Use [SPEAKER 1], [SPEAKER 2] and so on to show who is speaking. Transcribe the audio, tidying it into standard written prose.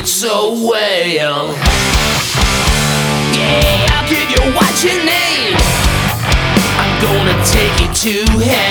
[SPEAKER 1] it so well. Yeah, I'll give you what you need. I'm gonna take you to hell.